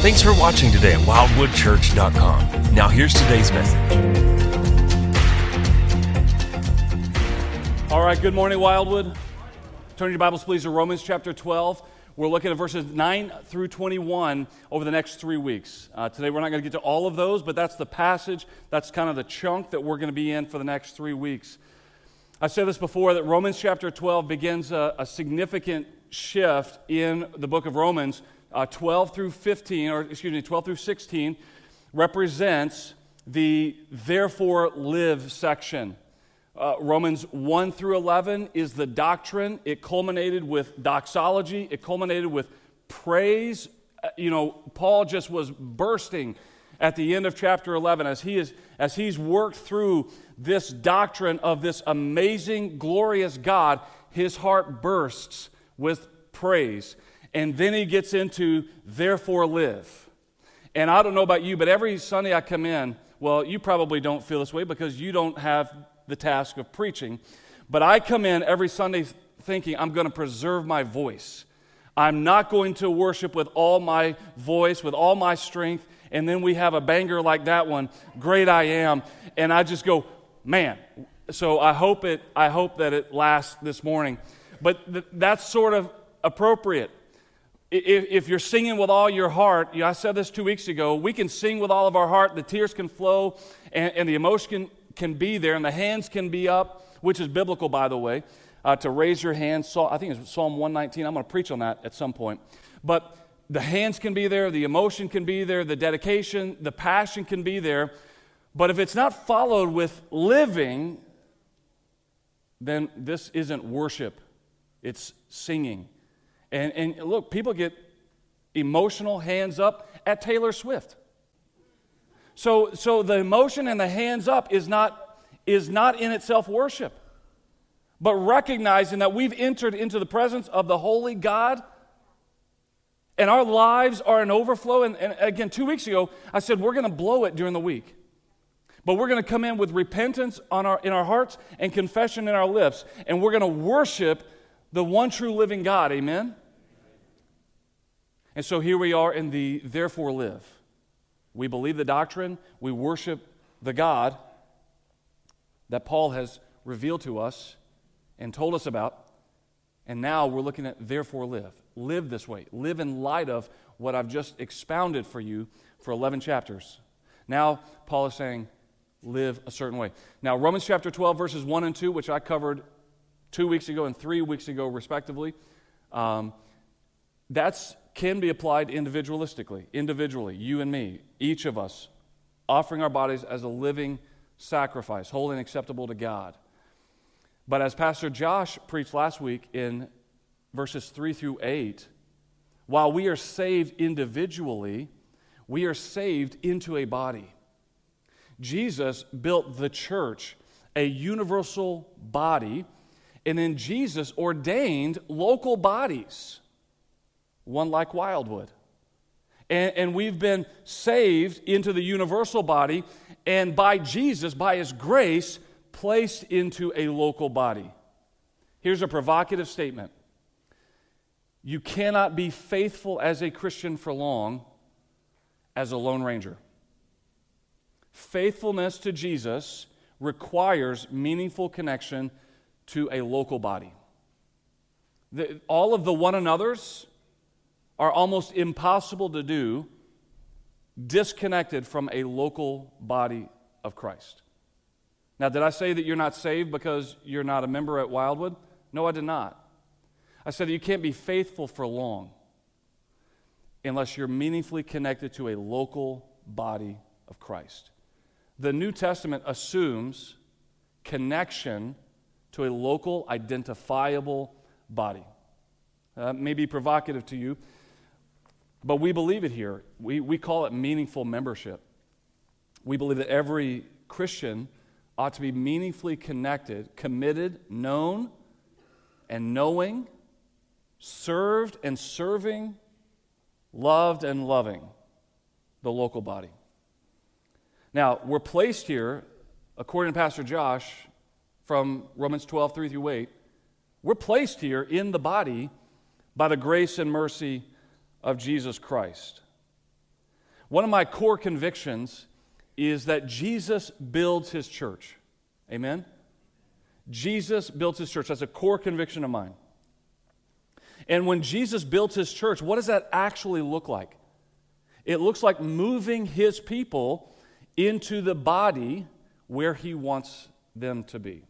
Thanks for watching today at wildwoodchurch.com. Now here's today's message. All right, good morning, Wildwood. Turn your Bibles, please, to Romans chapter 12. We're looking at verses 9 through 21 over the next 3 weeks. Today, we're not going to get to all of those, but that's the passage. That's kind of the chunk that we're going to be in for the next 3 weeks. I've said this before, that Romans chapter 12 begins a significant shift in the book of Romans. 12 through 16 represents the therefore live section. Romans 1 through 11 is the doctrine. It culminated with doxology. It culminated with praise. Paul just was bursting at the end of chapter 11 as he's worked through this doctrine of this amazing, glorious God. His heart bursts with praise. And then he gets into therefore live. And I don't know about you, but every Sunday I come in, well, you probably don't feel this way because you don't have the task of preaching. But I come in every Sunday thinking I'm going to preserve my voice. I'm not going to worship with all my voice, with all my strength, and then we have a banger like that one, Great I Am, and I just go, man. So I hope that it lasts this morning. But that's sort of appropriate. If you're singing with all your heart, I said this 2 weeks ago, we can sing with all of our heart, the tears can flow, and the emotion can be there, and the hands can be up, which is biblical, by the way, to raise your hands. I think it's Psalm 119. I'm going to preach on that at some point. But the hands can be there, the emotion can be there, the dedication, the passion can be there. But if it's not followed with living, then this isn't worship. It's singing. And look, people get emotional hands up at Taylor Swift. So the emotion and the hands up is not in itself worship, but recognizing that we've entered into the presence of the holy God, and our lives are an overflow. And again, 2 weeks ago, I said we're going to blow it during the week, but we're going to come in with repentance in our hearts and confession in our lips, and we're going to worship the one true living God. Amen. And so here we are in the therefore live. We believe the doctrine, we worship the God that Paul has revealed to us and told us about, and now we're looking at therefore live. Live this way. Live in light of what I've just expounded for you for 11 chapters. Now Paul is saying, live a certain way. Now Romans chapter 12 verses 1 and 2, which I covered 2 weeks ago and 3 weeks ago respectively, that's can be applied individually, you and me, each of us, offering our bodies as a living sacrifice, holy and acceptable to God. But as Pastor Josh preached last week in verses 3 through 8, while we are saved individually, we are saved into a body. Jesus built the church, a universal body, and then Jesus ordained local bodies, one like Wildwood. And we've been saved into the universal body, and by Jesus, by His grace, placed into a local body. Here's a provocative statement. You cannot be faithful as a Christian for long as a Lone Ranger. Faithfulness to Jesus requires meaningful connection to a local body. All of the one another's are almost impossible to do disconnected from a local body of Christ. Now, did I say that you're not saved because you're not a member at Wildwood? No, I did not. I said that you can't be faithful for long unless you're meaningfully connected to a local body of Christ. The New Testament assumes connection to a local, identifiable body. May be provocative to you, but we believe it here. We call it meaningful membership. We believe that every Christian ought to be meaningfully connected, committed, known, and knowing, served and serving, loved and loving the local body. Now, we're placed here, according to Pastor Josh, from Romans 12, 3 through 8, we're placed here in the body by the grace and mercy of Jesus Christ. One of my core convictions is that Jesus builds his church. Amen? Jesus builds his church. That's a core conviction of mine. And when Jesus builds his church, what does that actually look like? It looks like moving his people into the body where he wants them to be.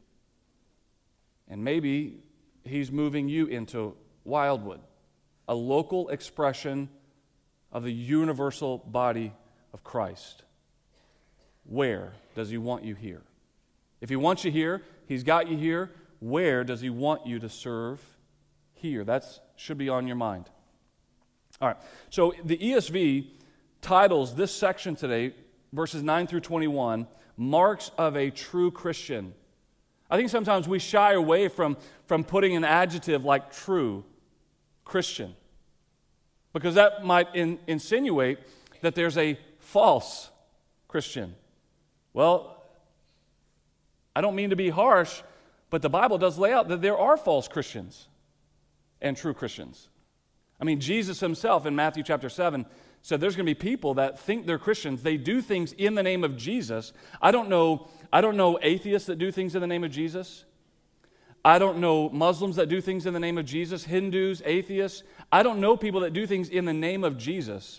And maybe he's moving you into Wildwood, a local expression of the universal body of Christ. Where does he want you here? If he wants you here, he's got you here. Where does he want you to serve here? That should be on your mind. All right, so the ESV titles this section today, verses 9 through 21, Marks of a True Christian. I think sometimes we shy away from putting an adjective like true Christian, because that might insinuate that there's a false Christian. Well, I don't mean to be harsh, but the Bible does lay out that there are false Christians and true Christians. I mean, Jesus himself in Matthew chapter 7 said there's going to be people that think they're Christians. They do things in the name of Jesus. I don't know atheists that do things in the name of Jesus. I don't know Muslims that do things in the name of Jesus, Hindus, atheists. I don't know people that do things in the name of Jesus.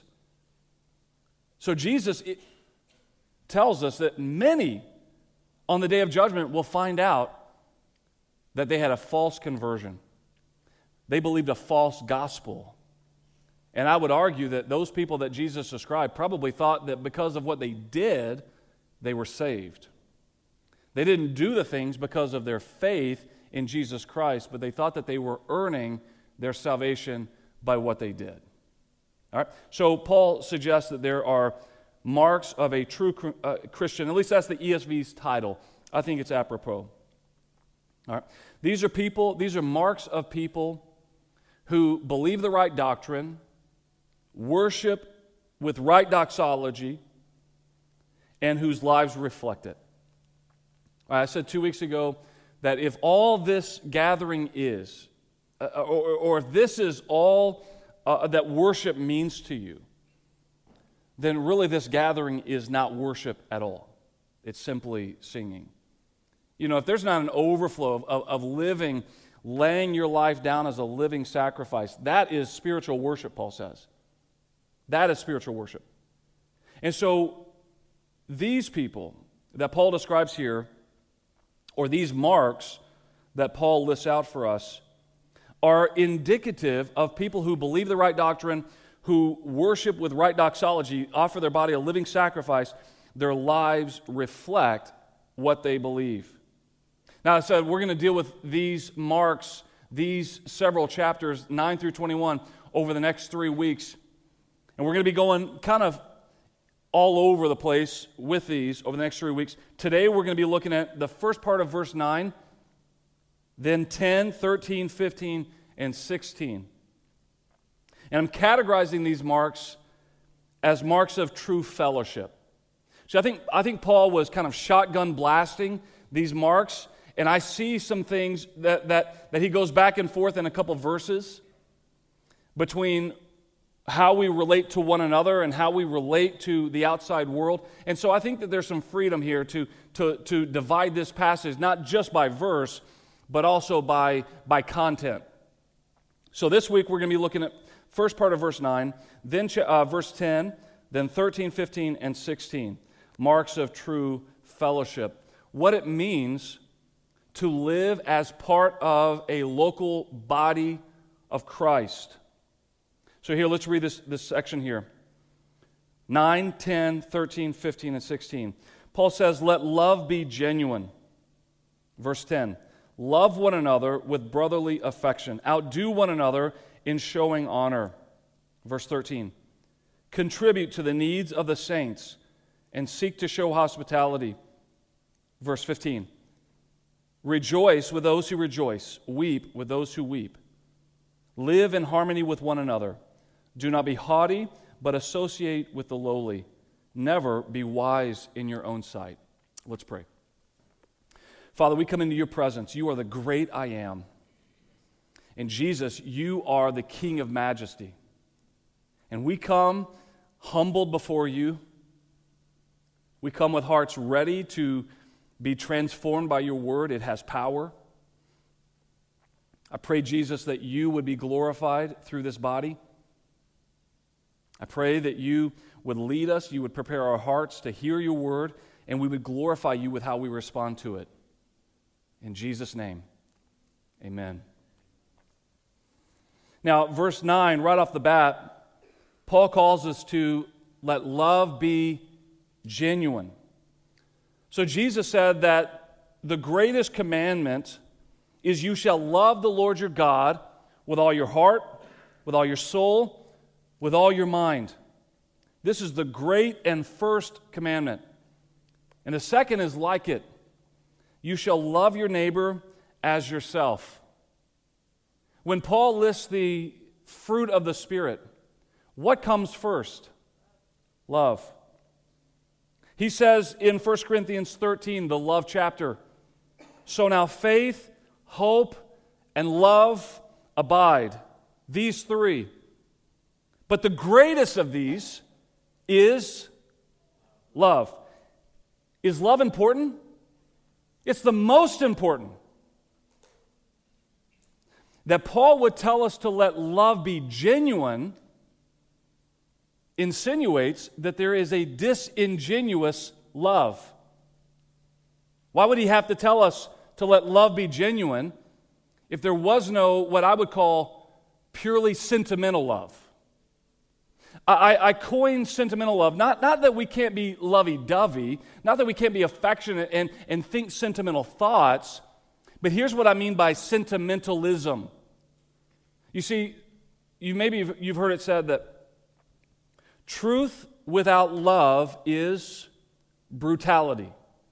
So Jesus tells us that many on the day of judgment will find out that they had a false conversion. They believed a false gospel. And I would argue that those people that Jesus described probably thought that because of what they did, they were saved. They didn't do the things because of their faith in Jesus Christ, but they thought that they were earning their salvation by what they did. All right? So Paul suggests that there are marks of a true Christian. At least that's the ESV's title. I think it's apropos. All right? These are marks of people who believe the right doctrine, worship with right doxology, and whose lives reflect it. I said 2 weeks ago that if all this gathering is, or if this is all that worship means to you, then really this gathering is not worship at all. It's simply singing. You know, if there's not an overflow of living, laying your life down as a living sacrifice, that is spiritual worship, Paul says. That is spiritual worship. And so these people that Paul describes here, or these marks that Paul lists out for us, are indicative of people who believe the right doctrine, who worship with right doxology, offer their body a living sacrifice. Their lives reflect what they believe. Now, I said we're going to deal with these marks, these several chapters, 9 through 21, over the next 3 weeks. And we're going to be going kind of all over the place with these over the next 3 weeks. Today, we're going to be looking at the first part of verse 9, then 10, 13, 15, and 16. And I'm categorizing these marks as marks of true fellowship. So I think Paul was kind of shotgun blasting these marks, and I see some things that he goes back and forth in a couple verses between how we relate to one another and how we relate to the outside world. And so I think that there's some freedom here to divide this passage, not just by verse, but also by content. So this week we're going to be looking at first part of verse 9, then verse 10, then 13, 15, and 16. Marks of true fellowship. What it means to live as part of a local body of Christ. So here, let's read this section here. 9, 10, 13, 15, and 16. Paul says, let love be genuine. Verse 10, love one another with brotherly affection. Outdo one another in showing honor. Verse 13, contribute to the needs of the saints and seek to show hospitality. Verse 15, rejoice with those who rejoice, weep with those who weep. Live in harmony with one another. Do not be haughty, but associate with the lowly. Never be wise in your own sight. Let's pray. Father, we come into your presence. You are the great I am. And Jesus, you are the King of majesty. And we come humbled before you. We come with hearts ready to be transformed by your word. It has power. I pray, Jesus, that you would be glorified through this body. I pray that you would lead us, you would prepare our hearts to hear your word, and we would glorify you with how we respond to it. In Jesus' name, amen. Now, verse 9, right off the bat, Paul calls us to let love be genuine. So Jesus said that the greatest commandment is you shall love the Lord your God with all your heart, with all your soul, with all your mind. This is the great and first commandment. And the second is like it. You shall love your neighbor as yourself. When Paul lists the fruit of the Spirit, what comes first? Love. He says in 1 Corinthians 13, the love chapter, so now faith, hope, and love abide. These three. But the greatest of these is love. Is love important? It's the most important. That Paul would tell us to let love be genuine insinuates that there is a disingenuous love. Why would he have to tell us to let love be genuine if there was no, what I would call, purely sentimental love? I coined sentimental love, not that we can't be lovey-dovey, not that we can't be affectionate and think sentimental thoughts, but here's what I mean by sentimentalism. You see, you've heard it said that truth without love is brutality.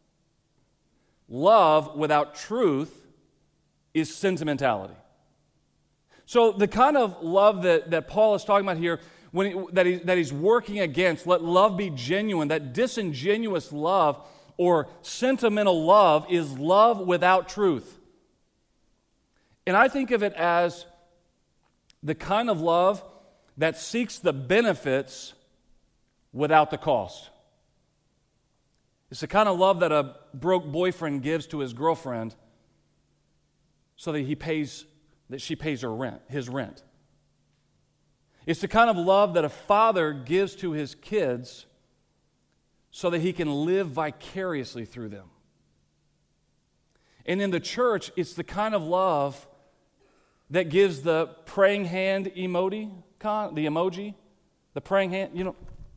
Love without truth is sentimentality. So the kind of love that Paul is talking about here, that he's working against, let love be genuine, that disingenuous love or sentimental love is love without truth. And I think of it as the kind of love that seeks the benefits without the cost. It's the kind of love that a broke boyfriend gives to his girlfriend so that she pays his rent. It's the kind of love that a father gives to his kids so that he can live vicariously through them. And in the church, it's the kind of love that gives the praying hand emoji, the praying hand,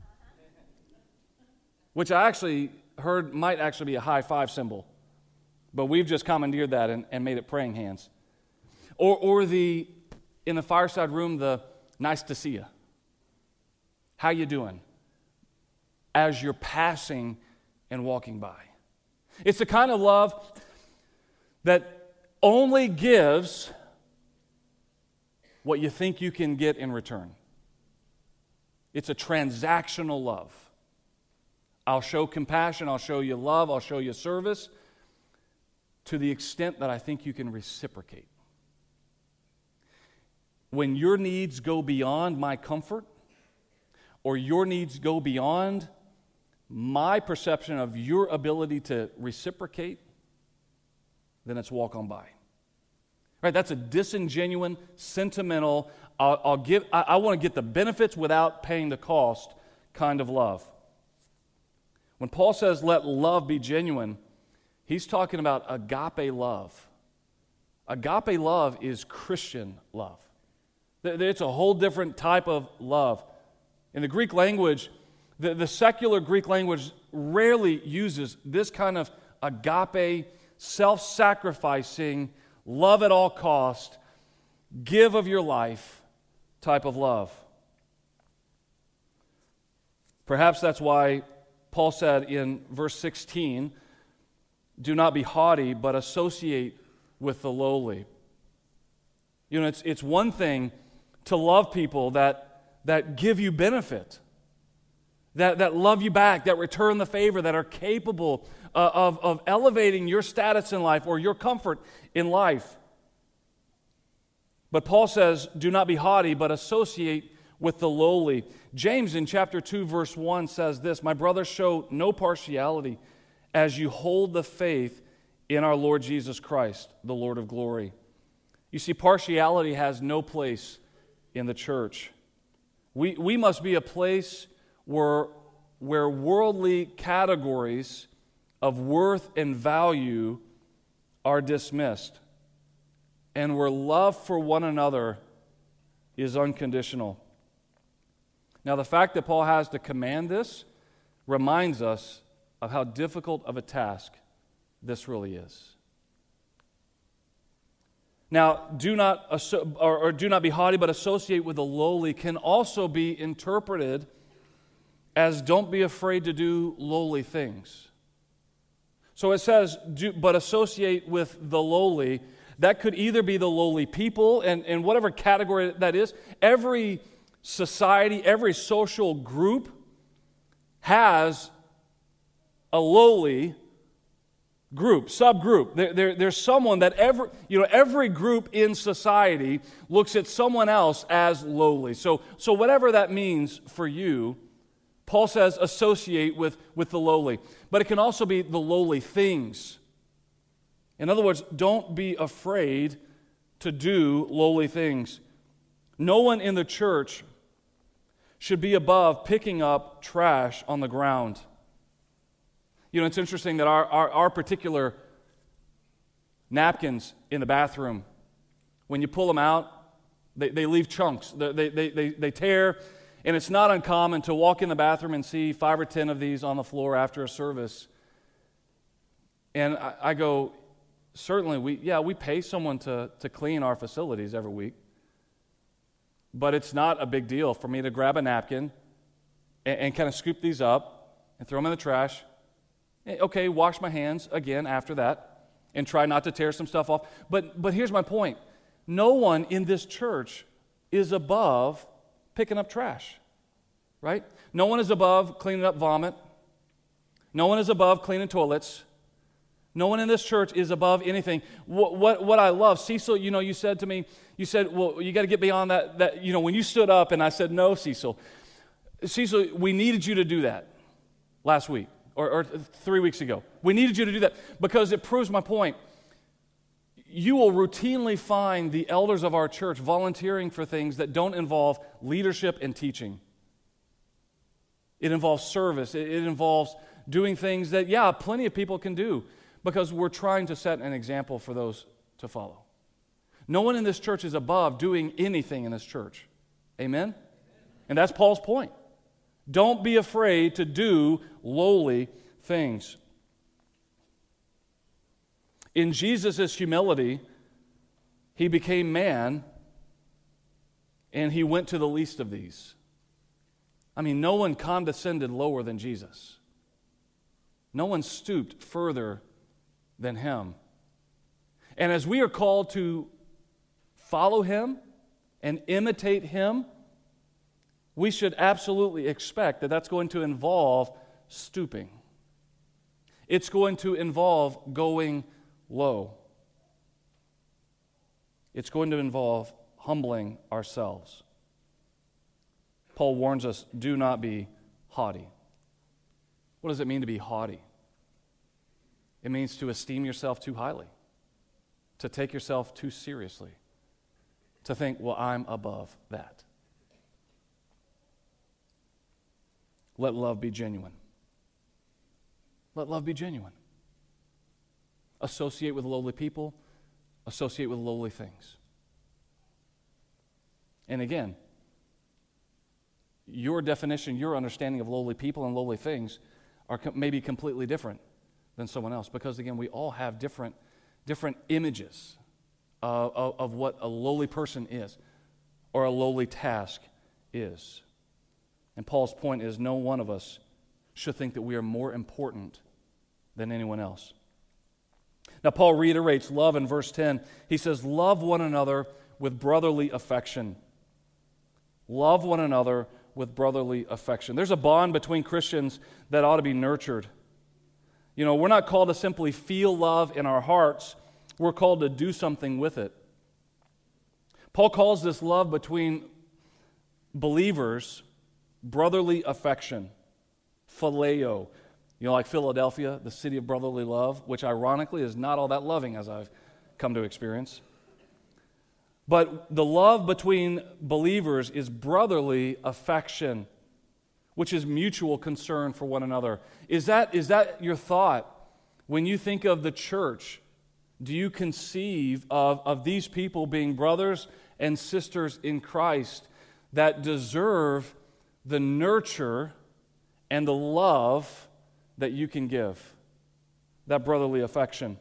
which I actually heard might actually be a high five symbol, but we've just commandeered that and made it praying hands. Or in the fireside room, the nice to see you. How you doing? As you're passing and walking by. It's the kind of love that only gives what you think you can get in return. It's a transactional love. I'll show compassion, I'll show you love, I'll show you service to the extent that I think you can reciprocate. When your needs go beyond my comfort, or your needs go beyond my perception of your ability to reciprocate, then it's walk on by. Right? That's a disingenuous, sentimental, I want to get the benefits without paying the cost kind of love. When Paul says let love be genuine, he's talking about agape love. Agape love is Christian love. It's a whole different type of love. In the Greek language, the secular Greek language rarely uses this kind of agape, self-sacrificing, love at all cost, give of your life type of love. Perhaps that's why Paul said in verse 16, do not be haughty, but associate with the lowly. It's one thing to love people that give you benefit, that love you back, that return the favor, that are capable of elevating your status in life or your comfort in life. But Paul says, do not be haughty, but associate with the lowly. James in chapter 2, verse 1 says this, "My brothers, show no partiality as you hold the faith in our Lord Jesus Christ, the Lord of glory." You see, partiality has no place in the church. We must be a place where worldly categories of worth and value are dismissed, and where love for one another is unconditional. Now, the fact that Paul has to command this reminds us of how difficult of a task this really is. Now, do not be haughty, but associate with the lowly can also be interpreted as don't be afraid to do lowly things. So it says, but associate with the lowly. That could either be the lowly people, and whatever category that is. Every society, every social group has a lowly group, subgroup. There's someone that every group in society looks at someone else as lowly. So whatever that means for you, Paul says associate with the lowly. But it can also be the lowly things. In other words, don't be afraid to do lowly things. No one in the church should be above picking up trash on the ground. You know, it's interesting that our particular napkins in the bathroom, when you pull them out, they leave chunks. They tear, and it's not uncommon to walk in the bathroom and see 5 or 10 of these on the floor after a service. And I go, certainly, we pay someone to clean our facilities every week, but it's not a big deal for me to grab a napkin and kind of scoop these up and throw them in the trash. Okay, wash my hands again after that and try not to tear some stuff off. But here's my point. No one in this church is above picking up trash, right? No one is above cleaning up vomit. No one is above cleaning toilets. No one in this church is above anything. What I love, Cecil, you said to me, well, you got to get beyond that, when you stood up, and I said, no, Cecil, we needed you to do that last week. Or 3 weeks ago. We needed you to do that because it proves my point. You will routinely find the elders of our church volunteering for things that don't involve leadership and teaching. It involves service. It involves doing things that, plenty of people can do because we're trying to set an example for those to follow. No one in this church is above doing anything in this church. Amen? And that's Paul's point. Don't be afraid to do lowly things. In Jesus' humility, he became man, and he went to the least of these. I mean, no one condescended lower than Jesus. No one stooped further than him. And as we are called to follow him and imitate him, we should absolutely expect that that's going to involve stooping. It's going to involve going low. It's going to involve humbling ourselves. Paul warns us, do not be haughty. What does it mean to be haughty? It means to esteem yourself too highly, to take yourself too seriously, to think, well, I'm above that. Let love be genuine. Let love be genuine. Associate with lowly people. Associate with lowly things. And again, your definition, your understanding of lowly people and lowly things are maybe completely different than someone else because, again, we all have different images of what a lowly person is or a lowly task is. And Paul's point is no one of us should think that we are more important than anyone else. Now, Paul reiterates love in verse 10. He says, love one another with brotherly affection. Love one another with brotherly affection. There's a bond between Christians that ought to be nurtured. We're not called to simply feel love in our hearts. We're called to do something with it. Paul calls this love between believers brotherly affection, phileo. You know, like Philadelphia, the city of brotherly love, which ironically is not all that loving as I've come to experience. But the love between believers is brotherly affection, which is mutual concern for one another. Is that your thought when you think of the church? Do you conceive of these people being brothers and sisters in Christ that deserve the nurture and the love that you can give? That brotherly affection.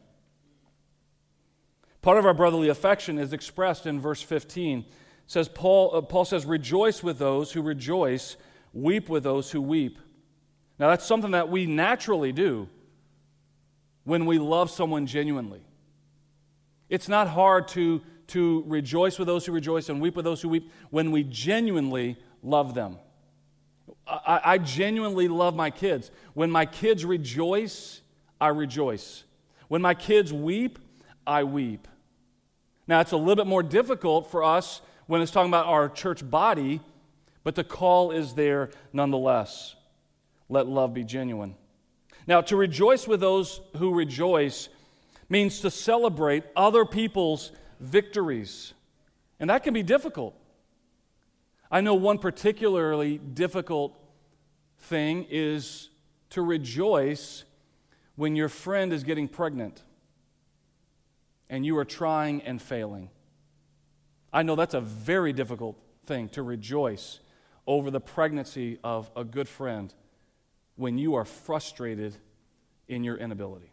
Part of our brotherly affection is expressed in verse 15. It says, Paul says, rejoice with those who rejoice, weep with those who weep. Now that's something that we naturally do when we love someone genuinely. It's not hard to rejoice with those who rejoice and weep with those who weep when we genuinely love them. I genuinely love my kids. When my kids rejoice, I rejoice. When my kids weep, I weep. Now, it's a little bit more difficult for us when it's talking about our church body, but the call is there nonetheless. Let love be genuine. Now, to rejoice with those who rejoice means to celebrate other people's victories. And that can be difficult. I know one particularly difficult thing is to rejoice when your friend is getting pregnant and you are trying and failing. I know that's a very difficult thing, to rejoice over the pregnancy of a good friend when you are frustrated in your inability.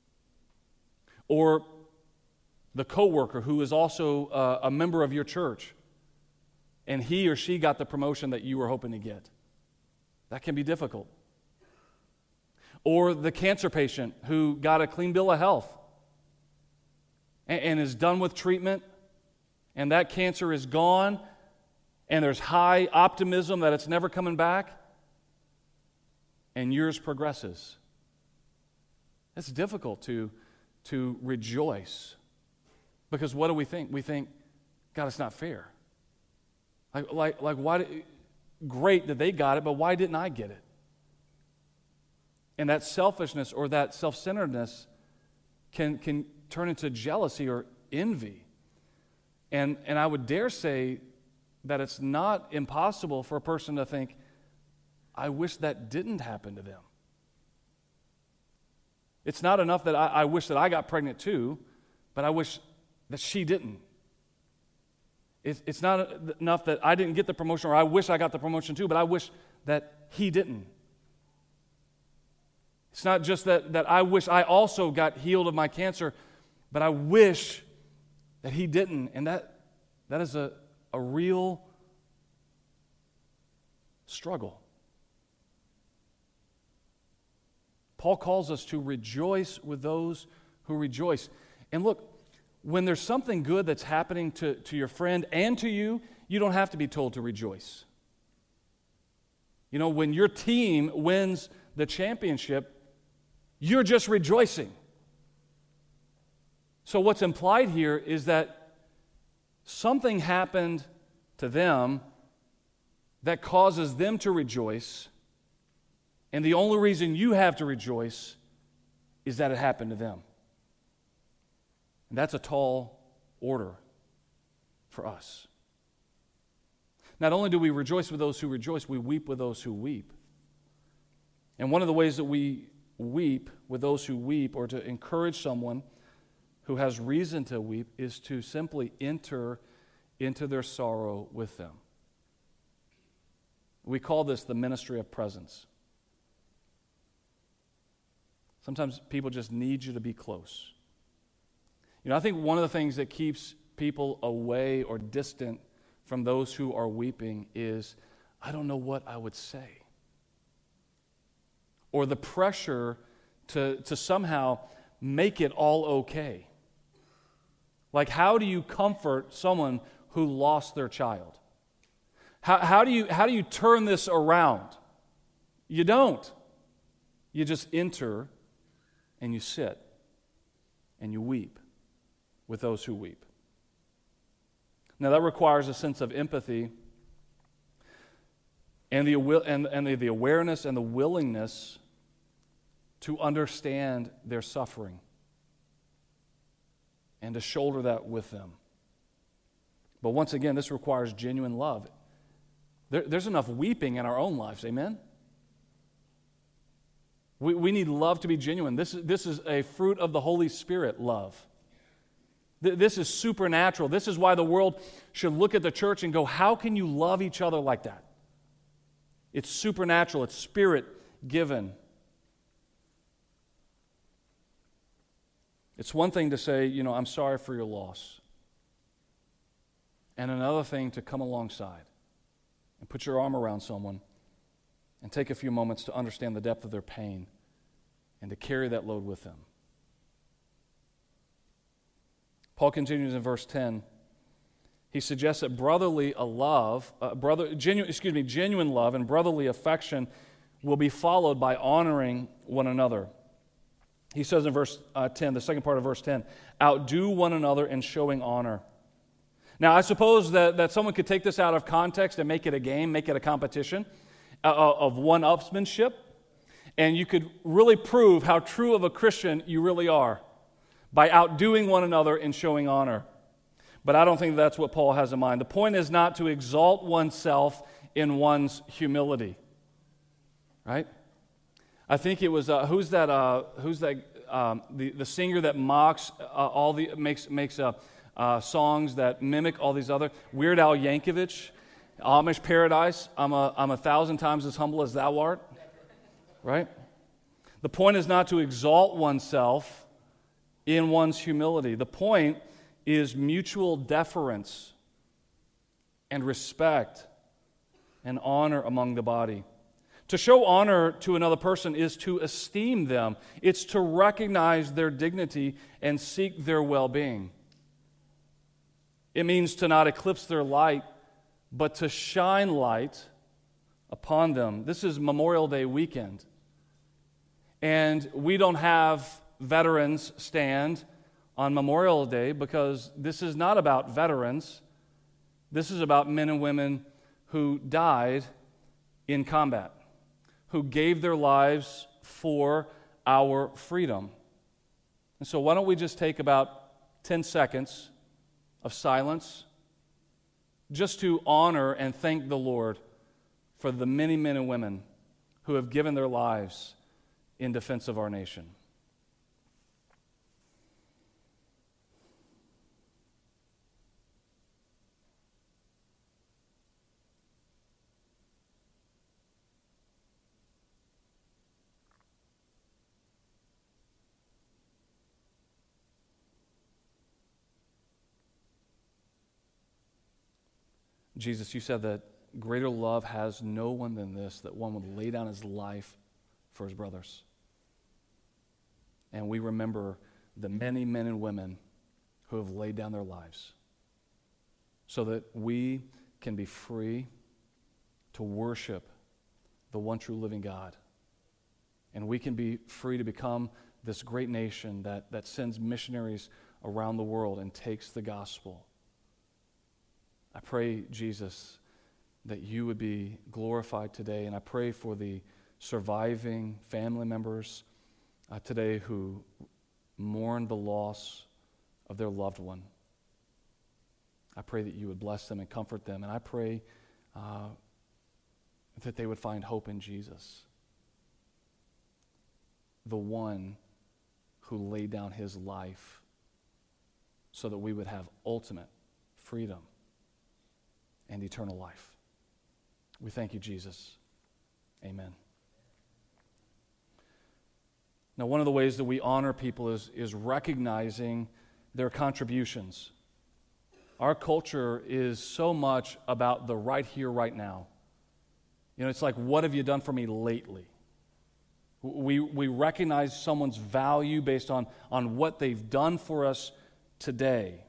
Or the coworker who is also a member of your church, and he or she got the promotion that you were hoping to get. That can be difficult. Or the cancer patient who got a clean bill of health and is done with treatment, and that cancer is gone, and there's high optimism that it's never coming back, and yours progresses. It's difficult to rejoice, because what do we think? We think, God, it's not fair. Like why? Great that they got it, but why didn't I get it? And that selfishness or that self-centeredness can turn into jealousy or envy. And I would dare say that it's not impossible for a person to think, I wish that didn't happen to them. It's not enough that I wish that I got pregnant too, but I wish that she didn't. It's not enough that I didn't get the promotion, or I wish I got the promotion too, but I wish that he didn't. It's not just that I wish I also got healed of my cancer, but I wish that he didn't. And that is a real struggle. Paul calls us to rejoice with those who rejoice. And look, when there's something good that's happening to your friend and to you, you don't have to be told to rejoice. You know, when your team wins the championship, you're just rejoicing. So what's implied here is that something happened to them that causes them to rejoice, and the only reason you have to rejoice is that it happened to them. And that's a tall order for us. Not only do we rejoice with those who rejoice, we weep with those who weep. And one of the ways that we weep with those who weep, or to encourage someone who has reason to weep, is to simply enter into their sorrow with them. We call this the ministry of presence. Sometimes people just need you to be close. You know, I think one of the things that keeps people away or distant from those who are weeping is, I don't know what I would say. Or the pressure to somehow make it all okay. Like, how do you comfort someone who lost their child? How do you turn this around? You don't. You just enter and you sit and you weep with those who weep. Now, that requires a sense of empathy, and the awareness and the willingness to understand their suffering and to shoulder that with them. But once again, this requires genuine love. There's enough weeping in our own lives, amen? We need love to be genuine. This is a fruit of the Holy Spirit, love. This is supernatural. This is why the world should look at the church and go, how can you love each other like that? It's supernatural. It's Spirit-given. It's one thing to say, I'm sorry for your loss. And another thing to come alongside and put your arm around someone and take a few moments to understand the depth of their pain and to carry that load with them. Paul continues in verse 10. He suggests that genuine love and brotherly affection will be followed by honoring one another. He says in verse 10, the second part of verse 10, outdo one another in showing honor. Now, I suppose that someone could take this out of context and make it a game, make it a competition of one-upsmanship, and you could really prove how true of a Christian you really are by outdoing one another in showing honor. But I don't think that's what Paul has in mind. The point is not to exalt oneself in one's humility, right? I think it was the singer that mocks makes songs that mimic all these other Weird Al Yankovic, Amish Paradise. I'm 1,000 times as humble as thou art, right? The point is not to exalt oneself in one's humility. The point is mutual deference and respect and honor among the body. To show honor to another person is to esteem them. It's to recognize their dignity and seek their well-being. It means to not eclipse their light, but to shine light upon them. This is Memorial Day weekend. And we don't have veterans stand on Memorial Day because this is not about veterans. This is about men and women who died in combat, who gave their lives for our freedom. And so why don't we just take about 10 seconds of silence just to honor and thank the Lord for the many men and women who have given their lives in defense of our nation. Jesus, you said that greater love has no one than this, that one would lay down his life for his brothers. And we remember the many men and women who have laid down their lives so that we can be free to worship the one true living God. And we can be free to become this great nation that sends missionaries around the world and takes the gospel. I pray, Jesus, that you would be glorified today, and I pray for the surviving family members today who mourn the loss of their loved one. I pray that you would bless them and comfort them, and I pray that they would find hope in Jesus, the one who laid down his life so that we would have ultimate freedom and eternal life. We thank you, Jesus. Amen. Now, one of the ways that we honor people is recognizing their contributions. Our culture is so much about the right here, right now. It's like, what have you done for me lately? We recognize someone's value based on what they've done for us today.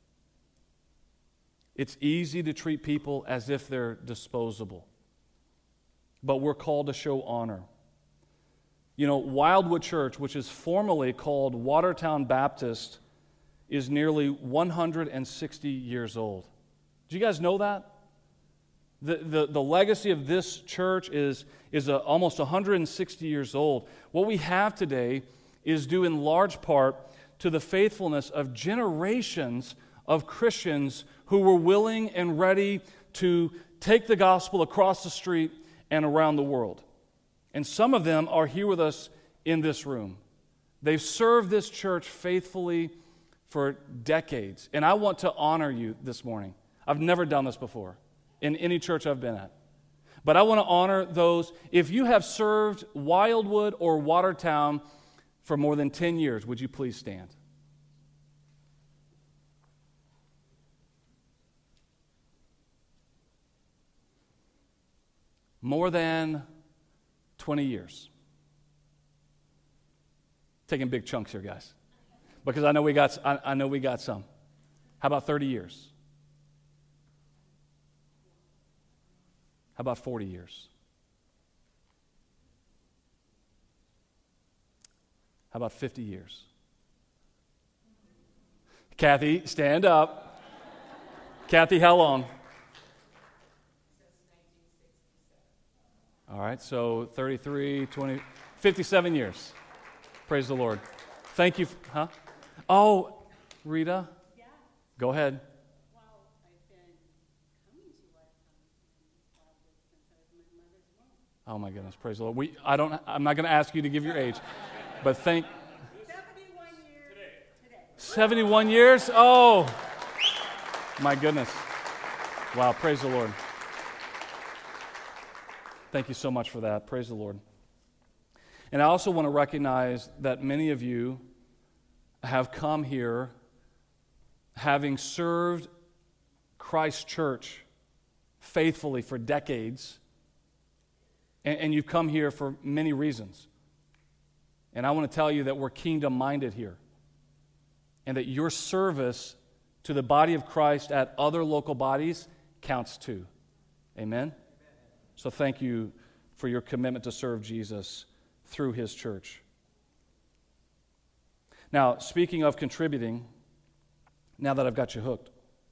It's easy to treat people as if they're disposable. But we're called to show honor. Wildwood Church, which is formally called Watertown Baptist, is nearly 160 years old. Do you guys know that? The legacy of this church is almost 160 years old. What we have today is due in large part to the faithfulness of generations of Christians who were willing and ready to take the gospel across the street and around the world. And some of them are here with us in this room. They've served this church faithfully for decades. And I want to honor you this morning. I've never done this before in any church I've been at. But I want to honor those. If you have served Wildwood or Watertown for more than 10 years, would you please stand? More than 20 years. Taking big chunks here, guys, because I know we got some. How about 30 years? How about 40 years? How about 50 years? Kathy, stand up. Kathy, how long? All right, so 33, 20, 57 years. Praise the Lord. Thank you. Huh? Oh, Rita? Yeah. Go ahead. Well, I've been coming to Wildwood since I was in my mother's womb. Oh my goodness, praise the Lord. I'm not going to ask you to give your age, but 71 years today. 71 years? Oh, my goodness. Wow, praise the Lord. Thank you so much for that. Praise the Lord. And I also want to recognize that many of you have come here having served Christ Church faithfully for decades, and you've come here for many reasons. And I want to tell you that we're kingdom-minded here, and that your service to the body of Christ at other local bodies counts too. Amen? So thank you for your commitment to serve Jesus through his church. Now, speaking of contributing, now that I've got you hooked,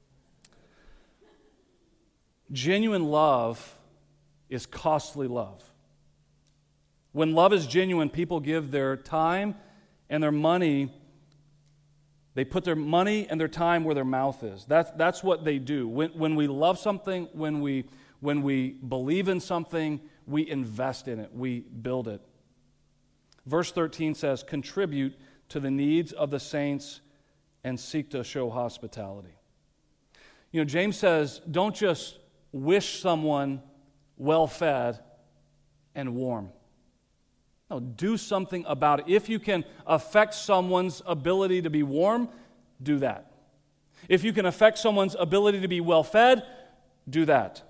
genuine love is costly love. When love is genuine, people give their time and their money. They put their money and their time where their mouth is. That's what they do. When we love something, when we believe in something, we invest in it. We build it. Verse 13 says, contribute to the needs of the saints and seek to show hospitality. You know, James says, don't just wish someone well-fed and warm. No, do something about it. If you can affect someone's ability to be warm, do that. If you can affect someone's ability to be well-fed, do that.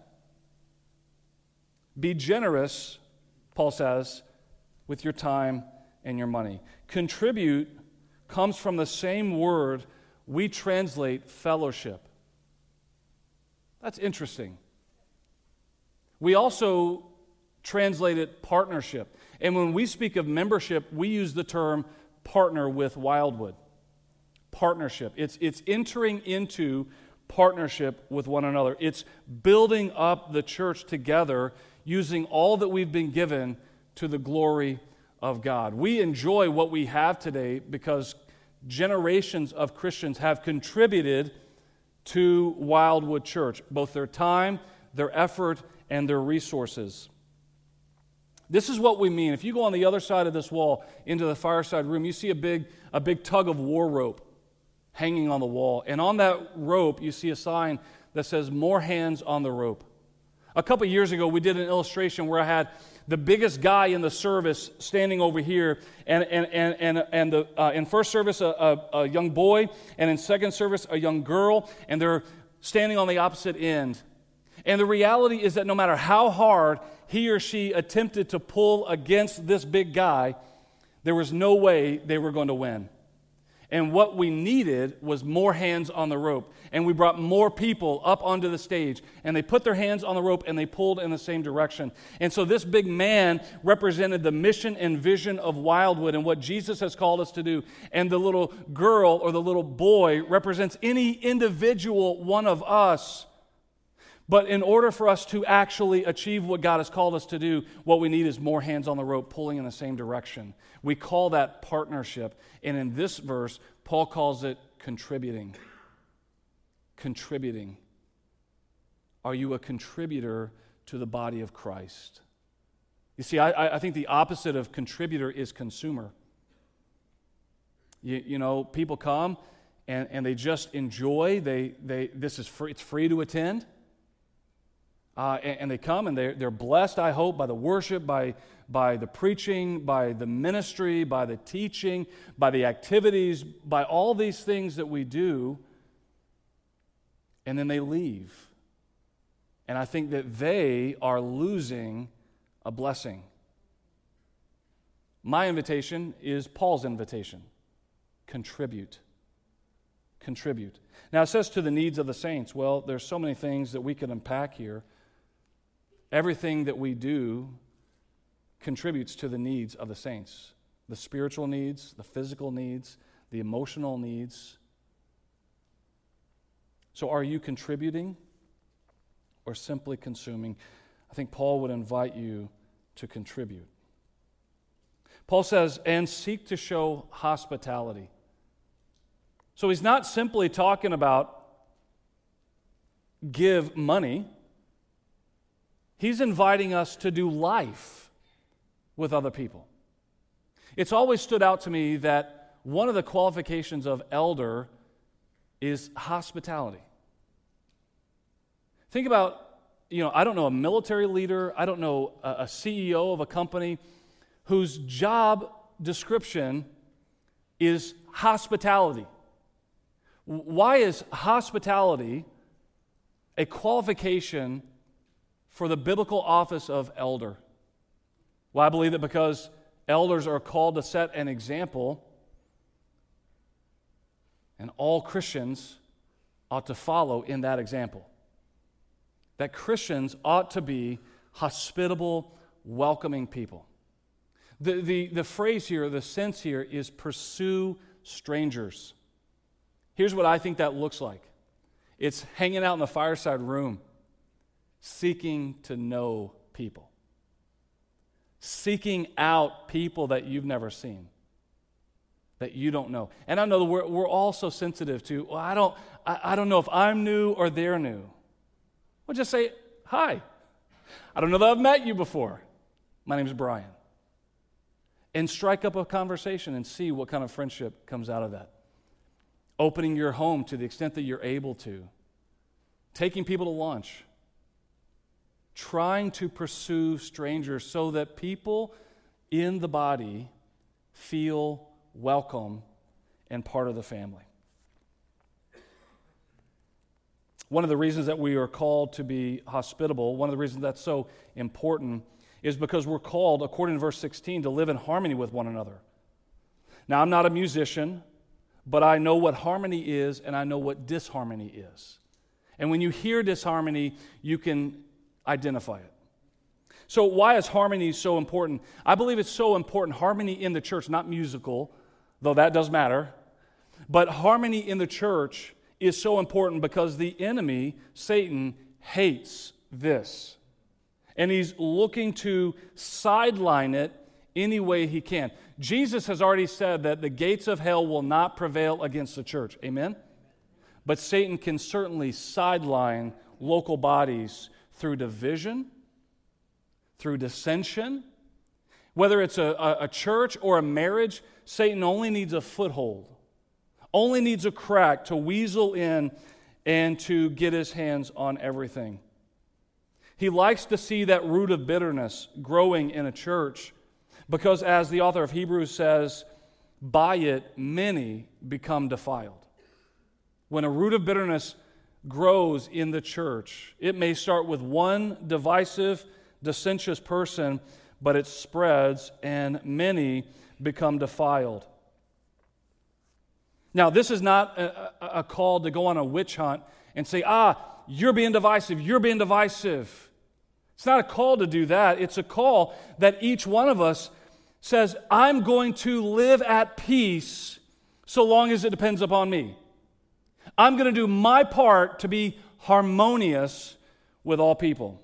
Be generous, Paul says, with your time and your money. Contribute comes from the same word we translate fellowship. That's interesting. We also translate it partnership. And when we speak of membership, we use the term partner with Wildwood. Partnership. It's entering into partnership with one another. It's building up the church together using all that we've been given to the glory of God. We enjoy what we have today because generations of Christians have contributed to Wildwood Church, both their time, their effort, and their resources. This is what we mean. If you go on the other side of this wall into the fireside room, you see a big tug of war rope hanging on the wall. And on that rope, you see a sign that says, "More hands on the rope." A couple years ago, we did an illustration where I had the biggest guy in the service standing over here, and in first service, a young boy, and in second service, a young girl, and they're standing on the opposite end. And the reality is that no matter how hard he or she attempted to pull against this big guy, there was no way they were going to win. And what we needed was more hands on the rope. And we brought more people up onto the stage. And they put their hands on the rope and they pulled in the same direction. And so this big man represented the mission and vision of Wildwood and what Jesus has called us to do. And the little girl or the little boy represents any individual one of us. But in order for us to actually achieve what God has called us to do, what we need is more hands on the rope pulling in the same direction. We call that partnership. And in this verse, Paul calls it contributing. Contributing. Are you a contributor to the body of Christ? You see, I think the opposite of contributor is consumer. You know, people come and they just enjoy. This is free. It's free to attend. And they come and they're blessed, I hope, by the worship, by the preaching, by the ministry, by the teaching, by the activities, by all these things that we do. And then they leave. And I think that they are losing a blessing. My invitation is Paul's invitation. Contribute. Contribute. Now it says to the needs of the saints. Well, there's so many things that we can unpack here. Everything that we do contributes to the needs of the saints. The spiritual needs, the physical needs, the emotional needs. So are you contributing or simply consuming? I think Paul would invite you to contribute. Paul says, and seek to show hospitality. So he's not simply talking about give money. He's inviting us to do life with other people. It's always stood out to me that one of the qualifications of elder is hospitality. Think about, I don't know a military leader, I don't know a CEO of a company whose job description is hospitality. Why is hospitality a qualification for the biblical office of elder? Well, I believe that because elders are called to set an example, and all Christians ought to follow in that example. That Christians ought to be hospitable, welcoming people. The phrase here, the sense here is pursue strangers. Here's what I think that looks like. It's hanging out in the fireside room, seeking to know people. Seeking out people that you've never seen, that you don't know. And I know that we're all so sensitive to, well, I don't know if I'm new or they're new. Well, just say, hi. I don't know that I've met you before. My name's Brian. And strike up a conversation and see what kind of friendship comes out of that. Opening your home to the extent that you're able to. Taking people to lunch. Trying to pursue strangers so that people in the body feel welcome and part of the family. One of the reasons that we are called to be hospitable, one of the reasons that's so important, is because we're called, according to verse 16, to live in harmony with one another. Now, I'm not a musician, but I know what harmony is and I know what disharmony is. And when you hear disharmony, you can identify it. So why is harmony so important? I believe it's so important, harmony in the church, not musical, though that does matter, but harmony in the church is so important because the enemy, Satan, hates this. And he's looking to sideline it any way he can. Jesus has already said that the gates of hell will not prevail against the church. Amen? But Satan can certainly sideline local bodies through division, through dissension. Whether it's a church or a marriage, Satan only needs a foothold, only needs a crack to weasel in and to get his hands on everything. He likes to see that root of bitterness growing in a church because, as the author of Hebrews says, by it many become defiled. When a root of bitterness grows in the church, it may start with one divisive, dissentious person, but it spreads and many become defiled. Now, this is not a call to go on a witch hunt and say, you're being divisive, you're being divisive. It's not a call to do that. It's a call that each one of us says, I'm going to live at peace so long as it depends upon me. I'm going to do my part to be harmonious with all people.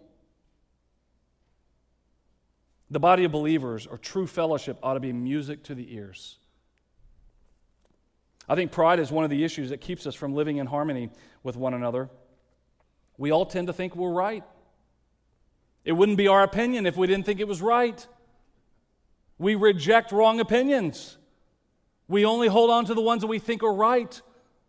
The body of believers, or true fellowship, ought to be music to the ears. I think pride is one of the issues that keeps us from living in harmony with one another. We all tend to think we're right. It wouldn't be our opinion if we didn't think it was right. We reject wrong opinions. We only hold on to the ones that we think are right.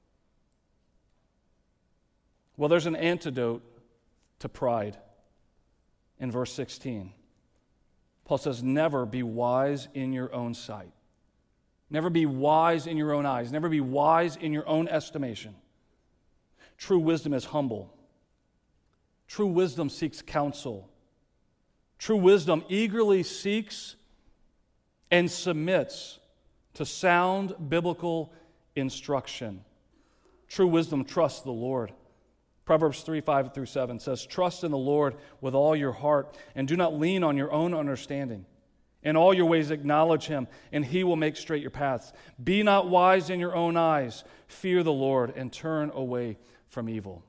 Well, there's an antidote to pride in verse 16. Paul says, never be wise in your own sight. Never be wise in your own eyes. Never be wise in your own estimation. True wisdom is humble. True wisdom seeks counsel. True wisdom eagerly seeks and submits to sound biblical instruction. True wisdom trusts the Lord. Proverbs 3:5-7 says, trust in the Lord with all your heart, and do not lean on your own understanding. In all your ways acknowledge him, and he will make straight your paths. Be not wise in your own eyes. Fear the Lord, and turn away from evil.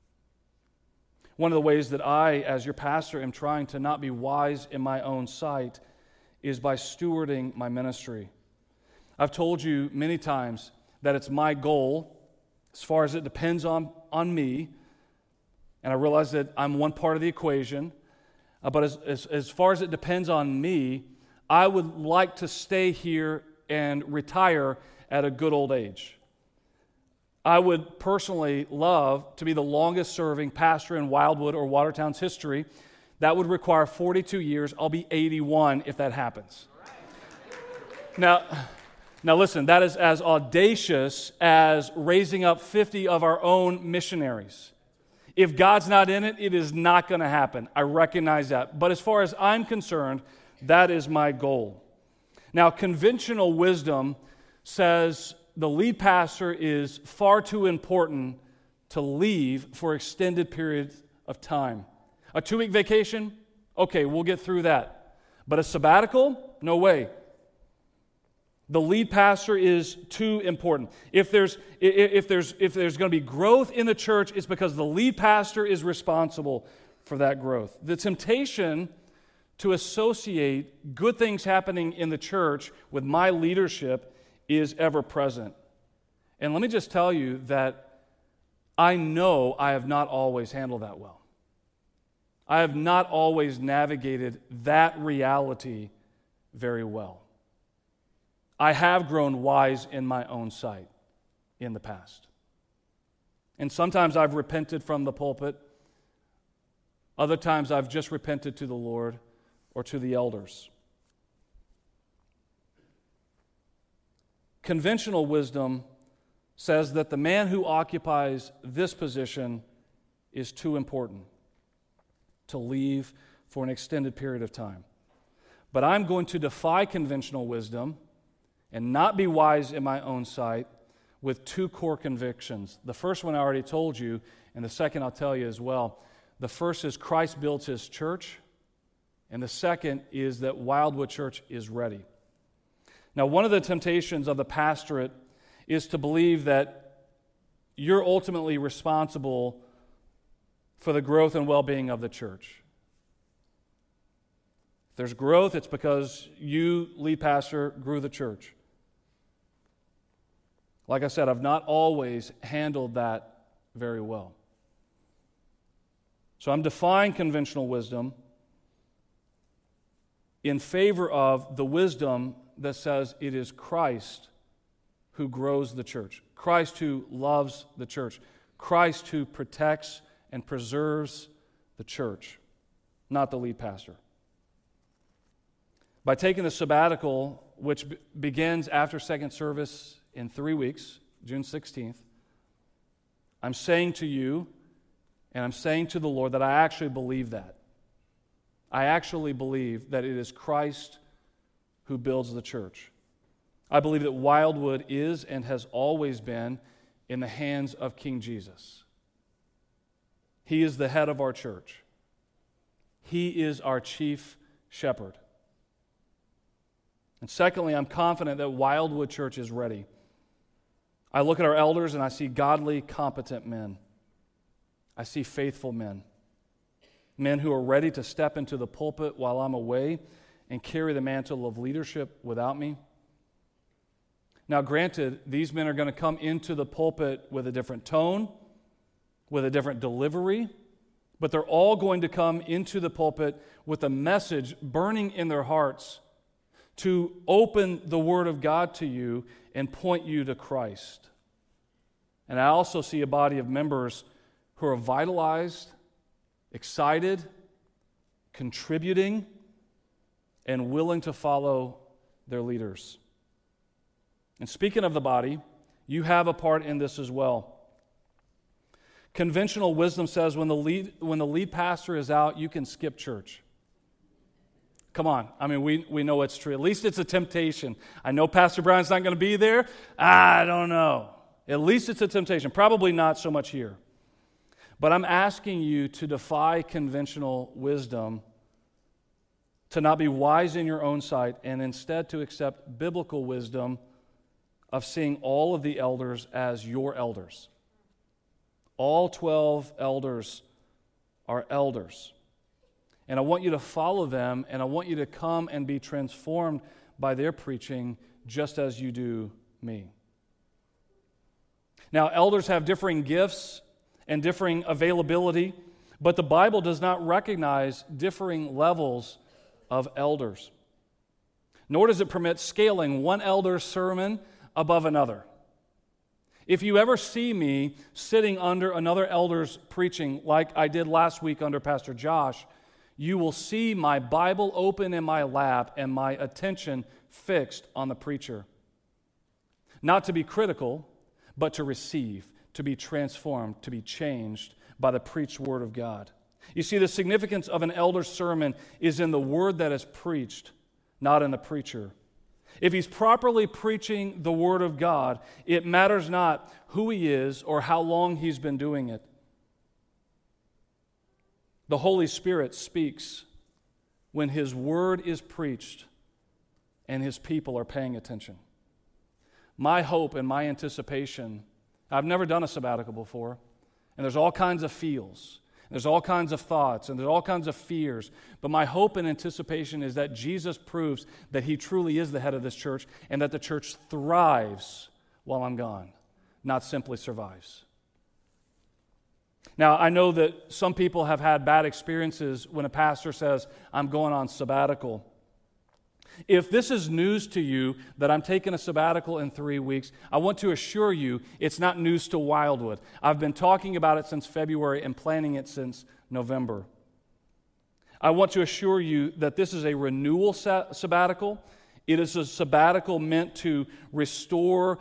One of the ways that I, as your pastor, am trying to not be wise in my own sight is by stewarding my ministry. I've told you many times that it's my goal, as far as it depends on me, and I realize that I'm one part of the equation, but as far as it depends on me, I would like to stay here and retire at a good old age. I would personally love to be the longest serving pastor in Wildwood or Watertown's history. That would require 42 years. I'll be 81 if that happens. Now listen, that is as audacious as raising up 50 of our own missionaries. If God's not in it, it is not going to happen. I recognize that. But as far as I'm concerned, that is my goal. Now, conventional wisdom says the lead pastor is far too important to leave for extended periods of time. A 2-week vacation? Okay, we'll get through that. But a sabbatical? No way. The lead pastor is too important. If there's going to be growth in the church, it's because the lead pastor is responsible for that growth. The temptation to associate good things happening in the church with my leadership is ever present. And let me just tell you that I know I have not always handled that well. I have not always navigated that reality very well. I have grown wise in my own sight in the past. And sometimes I've repented from the pulpit. Other times I've just repented to the Lord or to the elders. Conventional wisdom says that the man who occupies this position is too important to leave for an extended period of time. But I'm going to defy conventional wisdom and not be wise in my own sight with 2 core convictions. The first one I already told you, and the second I'll tell you as well. The first is Christ builds his church, and the second is that Wildwood Church is ready. Now, one of the temptations of the pastorate is to believe that you're ultimately responsible for the growth and well-being of the church. If there's growth, it's because you, lead pastor, grew the church. Like I said, I've not always handled that very well. So I'm defying conventional wisdom in favor of the wisdom that says it is Christ who grows the church, Christ who loves the church, Christ who protects and preserves the church, not the lead pastor. By taking the sabbatical, which begins after second service in 3 weeks, June 16th, I'm saying to you, and I'm saying to the Lord that I actually believe that. I actually believe that it is Christ who builds the church. I believe that Wildwood is and has always been in the hands of King Jesus. He is the head of our church. He is our chief shepherd. And secondly, I'm confident that Wildwood Church is ready. I look at our elders and I see godly, competent men. I see faithful men. men who are ready to step into the pulpit while I'm away and carry the mantle of leadership without me. Now, granted, these men are going to come into the pulpit with a different tone, with a different delivery, but they're all going to come into the pulpit with a message burning in their hearts to open the Word of God to you and point you to Christ. And I also see a body of members who are vitalized, excited, contributing, and willing to follow their leaders. And speaking of the body, you have a part in this as well. Conventional wisdom says when the lead pastor is out, you can skip church. Come on. I mean, we know it's true. At least it's a temptation. I know Pastor Brian's not going to be there. I don't know. At least it's a temptation. Probably not so much here. But I'm asking you to defy conventional wisdom, to not be wise in your own sight, and instead to accept biblical wisdom of seeing all of the elders as your elders. All 12 elders are elders. And I want you to follow them, and I want you to come and be transformed by their preaching just as you do me. Now, elders have differing gifts and differing availability, but the Bible does not recognize differing levels of elders. Nor does it permit scaling one elder's sermon above another. If you ever see me sitting under another elder's preaching like I did last week under Pastor Josh, you will see my Bible open in my lap and my attention fixed on the preacher. Not to be critical, but to receive, to be transformed, to be changed by the preached Word of God. You see, the significance of an elder's sermon is in the word that is preached, not in the preacher. If he's properly preaching the Word of God, it matters not who he is or how long he's been doing it. The Holy Spirit speaks when His Word is preached and His people are paying attention. My hope and my anticipation, I've never done a sabbatical before, and there's all kinds of feels, there's all kinds of thoughts, and there's all kinds of fears, but my hope and anticipation is that Jesus proves that He truly is the head of this church and that the church thrives while I'm gone, not simply survives. Now, I know that some people have had bad experiences when a pastor says, I'm going on sabbatical. If this is news to you that I'm taking a sabbatical in 3 weeks, I want to assure you it's not news to Wildwood. I've been talking about it since February and planning it since November. I want to assure you that this is a renewal sabbatical. It is a sabbatical meant to restore,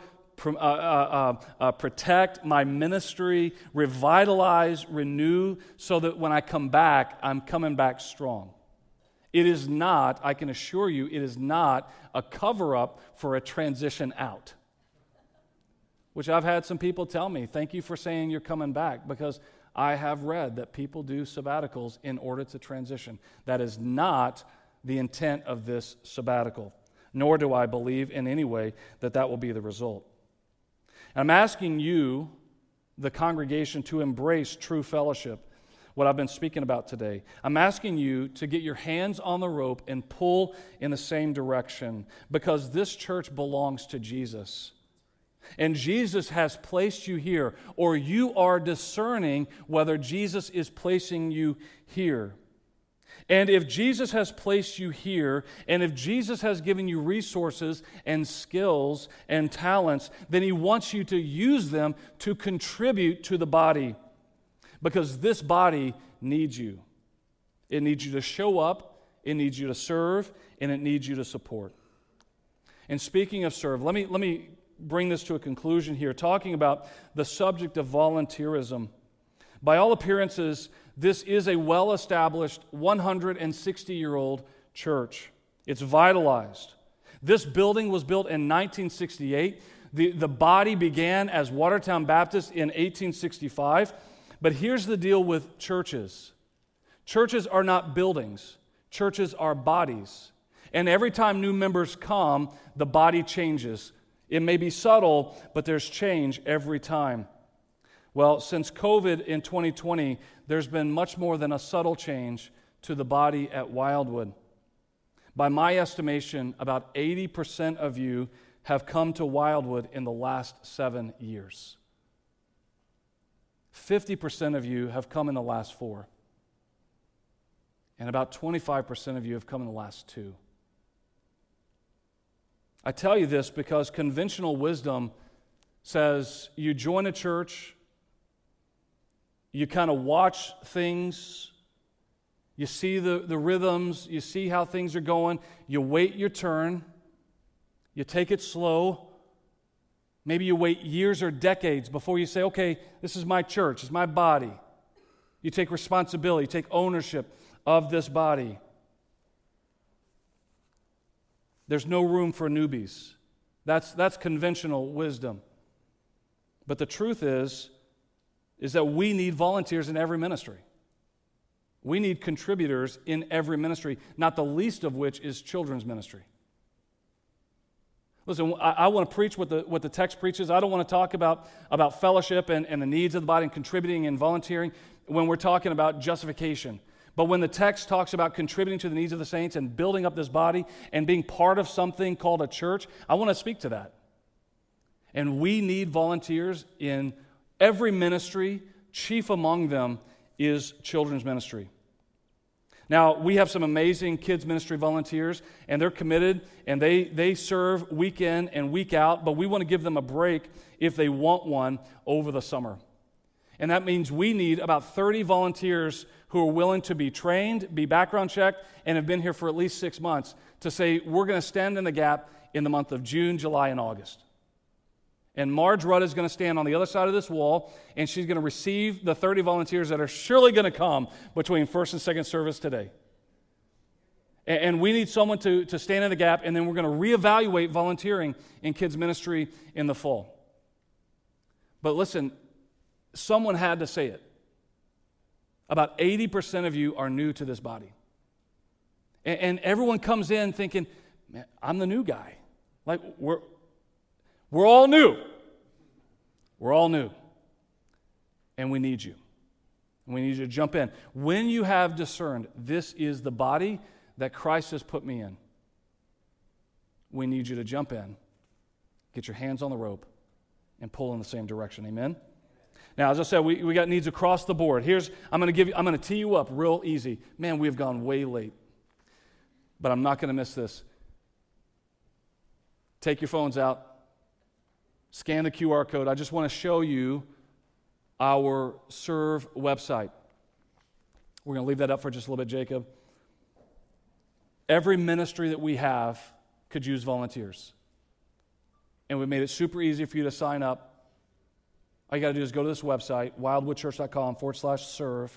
protect my ministry, revitalize, renew, so that when I come back, I'm coming back strong. It is not, I can assure you, it is not a cover-up for a transition out. Which I've had some people tell me, thank you for saying you're coming back, because I have read that people do sabbaticals in order to transition. That is not the intent of this sabbatical, nor do I believe in any way that that will be the result. And I'm asking you, the congregation, to embrace true fellowship, what I've been speaking about today. I'm asking you to get your hands on the rope and pull in the same direction, because this church belongs to Jesus. And Jesus has placed you here, or you are discerning whether Jesus is placing you here. And if Jesus has placed you here, and if Jesus has given you resources and skills and talents, then He wants you to use them to contribute to the body. Because this body needs you. It needs you to show up, it needs you to serve, and it needs you to support. And speaking of serve, let me bring this to a conclusion here, talking about the subject of volunteerism. By all appearances, this is a well-established 160-year-old church. It's vitalized. This building was built in 1968. The body began as Watertown Baptist in 1865. But here's the deal with churches. Churches are not buildings. Churches are bodies. And every time new members come, the body changes. It may be subtle, but there's change every time. Well, since COVID in 2020, there's been much more than a subtle change to the body at Wildwood. By my estimation, about 80% of you have come to Wildwood in the last 7 years. 50% of you have come in the last 4. And about 25% of you have come in the last 2. I tell you this because conventional wisdom says you join a church, you kind of watch things, you see the rhythms, you see how things are going, you wait your turn, you take it slow. Maybe you wait years or decades before you say, okay, this is my church, it's my body. You take responsibility, you take ownership of this body. There's no room for newbies. That's conventional wisdom. But the truth is that we need volunteers in every ministry. We need contributors in every ministry, not the least of which is children's ministry. Listen, I want to preach what the text preaches. I don't want to talk about fellowship and the needs of the body and contributing and volunteering when we're talking about justification. But when the text talks about contributing to the needs of the saints and building up this body and being part of something called a church, I want to speak to that. And we need volunteers in every ministry. Chief among them is children's ministry. Now, we have some amazing kids ministry volunteers, and they're committed, and they serve week in and week out, but we want to give them a break if they want one over the summer. And that means we need about 30 volunteers who are willing to be trained, be background checked, and have been here for at least 6 months to say, we're going to stand in the gap in the month of June, July, and August. And Marge Rudd is going to stand on the other side of this wall, and she's going to receive the 30 volunteers that are surely going to come between first and second service today. And we need someone to stand in the gap, and then we're going to reevaluate volunteering in kids ministry in the fall. But listen, someone had to say it. About 80% of you are new to this body. And everyone comes in thinking, man, I'm the new guy. Like, we're all new. We're all new. And we need you. And we need you to jump in. When you have discerned this is the body that Christ has put me in, we need you to jump in, get your hands on the rope, and pull in the same direction. Amen? Now, as I said, we got needs across the board. I'm going to tee you up real easy. Man, we have gone way late. But I'm not going to miss this. Take your phones out. Scan the QR code. I just want to show you our Serve website. We're going to leave that up for just a little bit, Jacob. Every ministry that we have could use volunteers. And we made it super easy for you to sign up. All you got to do is go to this website, wildwoodchurch.com/serve.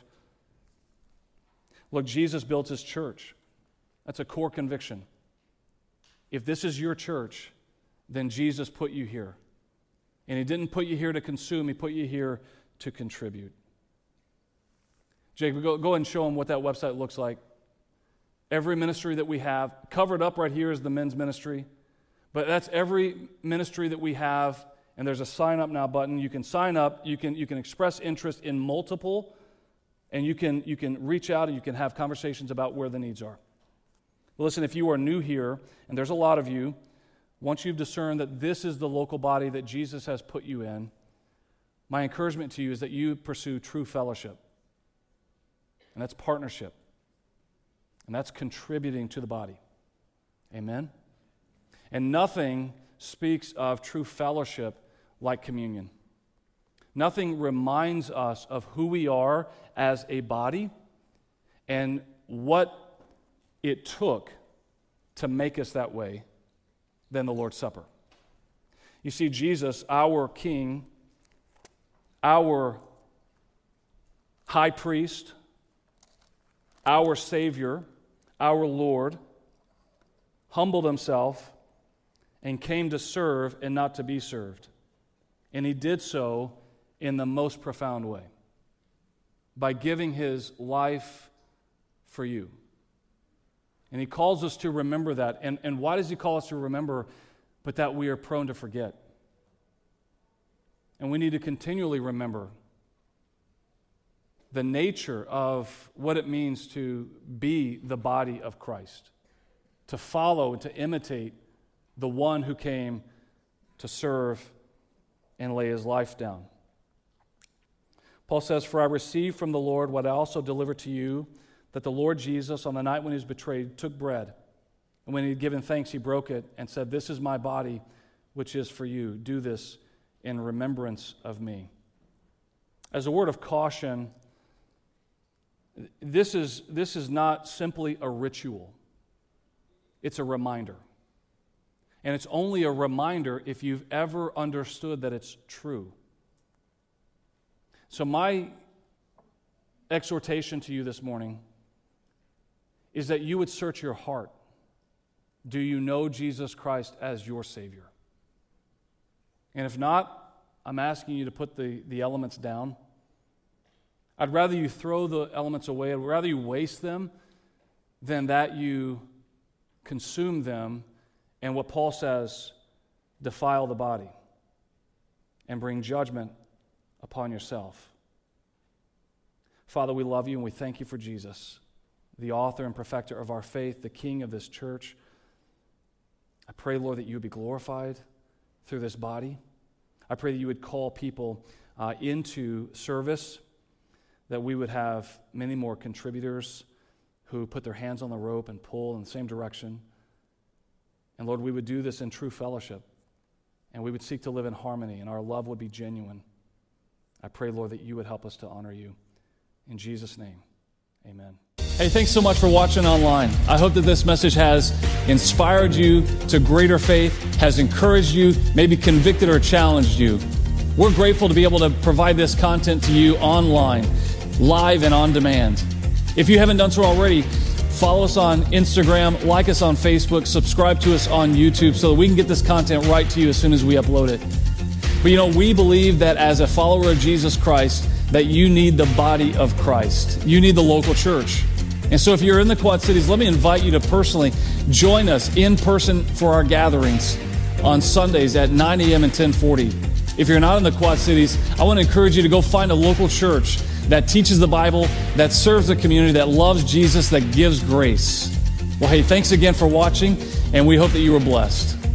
Look, Jesus built his church. That's a core conviction. If this is your church, then Jesus put you here. And he didn't put you here to consume, he put you here to contribute. Jacob, go ahead and show them what that website looks like. Every ministry that we have, covered up right here is the men's ministry, but that's every ministry that we have, and there's a sign up now button. You can sign up, you can express interest in multiple, and you can reach out and you can have conversations about where the needs are. Listen, if you are new here, and there's a lot of you, once you've discerned that this is the local body that Jesus has put you in, my encouragement to you is that you pursue true fellowship. And that's partnership. And that's contributing to the body. Amen? And nothing speaks of true fellowship like communion. Nothing reminds us of who we are as a body and what it took to make us that way than the Lord's Supper. You see, Jesus, our King, our High Priest, our Savior, our Lord, humbled himself and came to serve and not to be served. And he did so in the most profound way, by giving his life for you. And he calls us to remember that. And why does he call us to remember? But that we are prone to forget. And we need to continually remember the nature of what it means to be the body of Christ, to follow and to imitate the one who came to serve and lay his life down. Paul says, "For I received from the Lord what I also delivered to you, that the Lord Jesus, on the night when he was betrayed, took bread. And when he had given thanks, he broke it and said, 'This is my body, which is for you. Do this in remembrance of me.'" As a word of caution, this is not simply a ritual. It's a reminder. And it's only a reminder if you've ever understood that it's true. So my exhortation to you this morning is that you would search your heart. Do you know Jesus Christ as your Savior? And if not, I'm asking you to put the elements down. I'd rather you throw the elements away. I'd rather you waste them than that you consume them and what Paul says, defile the body and bring judgment upon yourself. Father, we love you and we thank you for Jesus, the author and perfecter of our faith, the King of this church. I pray, Lord, that you would be glorified through this body. I pray that you would call people into service, that we would have many more contributors who put their hands on the rope and pull in the same direction. And Lord, we would do this in true fellowship, and we would seek to live in harmony, and our love would be genuine. I pray, Lord, that you would help us to honor you. In Jesus' name, amen. Hey, thanks so much for watching online. I hope that this message has inspired you to greater faith, has encouraged you, maybe convicted or challenged you. We're grateful to be able to provide this content to you online, live and on demand. If you haven't done so already, follow us on Instagram, like us on Facebook, subscribe to us on YouTube so that we can get this content right to you as soon as we upload it. But we believe that as a follower of Jesus Christ, that you need the body of Christ. You need the local church. And so if you're in the Quad Cities, let me invite you to personally join us in person for our gatherings on Sundays at 9 a.m. and 10:40. If you're not in the Quad Cities, I want to encourage you to go find a local church that teaches the Bible, that serves the community, that loves Jesus, that gives grace. Well, hey, thanks again for watching, and we hope that you were blessed.